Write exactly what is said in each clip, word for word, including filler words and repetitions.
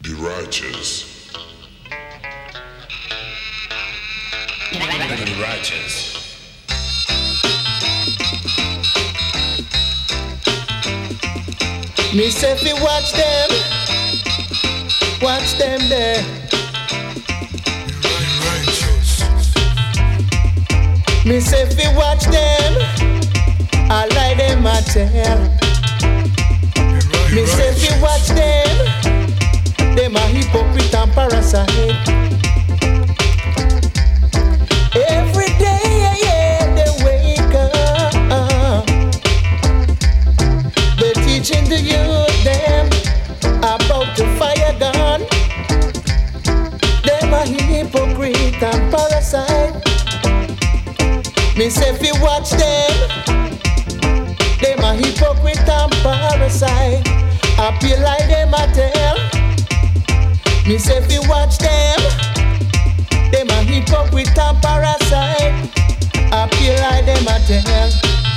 The righteous. The righteous. Me say fi watch them, watch them there. The righteous. Me say fi watch them, I lie them a tell. Me say fi watch them, them a hypocrite and parasite. Every day, yeah, yeah, they wake up. They're teaching the youth them about the fire gun. Them a hypocrite and parasite. Me say fi watch them, them a hypocrite and parasite. I feel like them a tell. Me say fi watch them, them a hypocrite and parasite. I feel like them a tell.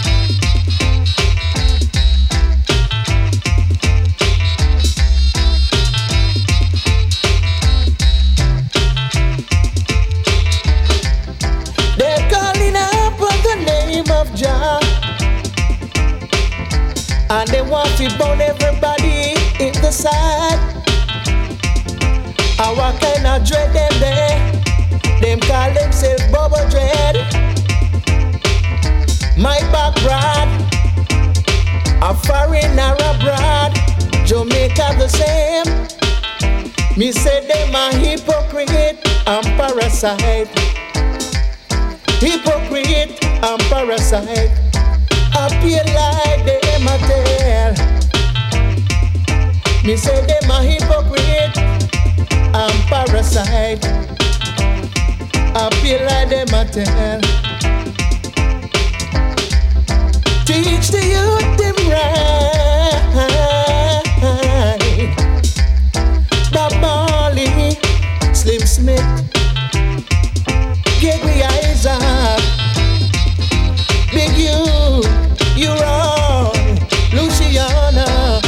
They're calling up on the name of Jah, and they want to burn everybody in the side. Our kind of dread them there. Them call themselves Bubble Dread. My back broad, a foreign or abroad, Jamaica the same. Me say them a hypocrite and parasite. Hypocrite and parasite. I feel like them a tell. Me say them a hypocrite and parasite. I feel like them a tell. Teach the youth them right. Bob Marley, Slim Smith, Gregory Isaac, Big U, U-Roy, Luciana,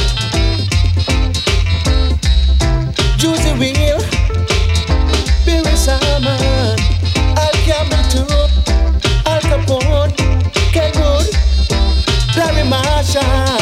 Juicy Wheel, Billy Salmon, Al Campbell too, Al Capone, Kenwood, Larry Marshall,